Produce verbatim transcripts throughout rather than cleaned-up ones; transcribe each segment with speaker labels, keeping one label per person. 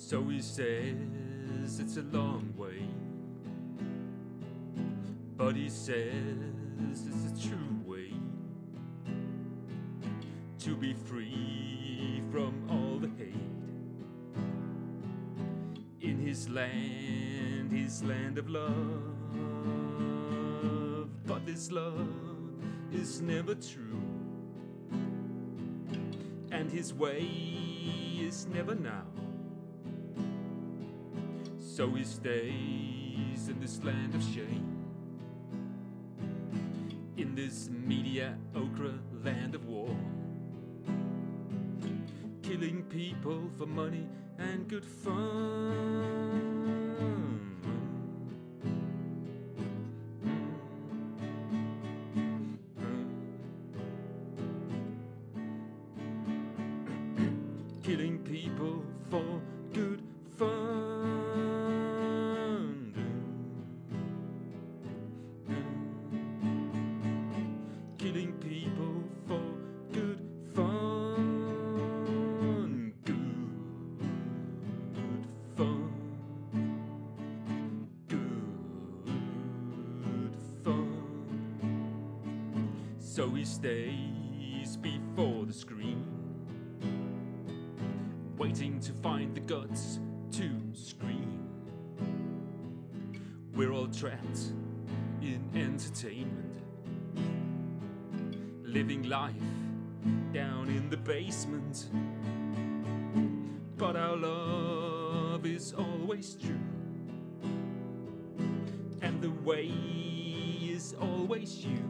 Speaker 1: So he says it's a long way, but he says it's a true way to be free from all the hate. In his land, his land of love, but this love is never true, and his way is never now. So he stays in this land of shame, in this mediocre land of war, killing people for money and good fun. Killing people for good fun. Killing people for good fun. Good fun. Good fun. So he stays before the screen, waiting to find the guts to scream. We're all trapped in entertainment, living life down in the basement. But our love is always true, and the way is always you.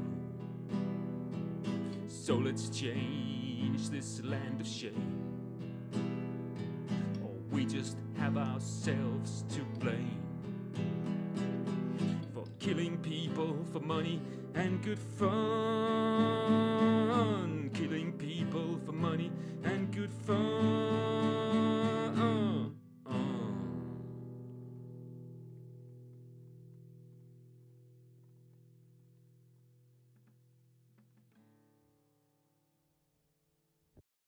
Speaker 1: So let's change this land of shame. We just have ourselves to blame for killing people for money and good fun. Killing people for money and good fun.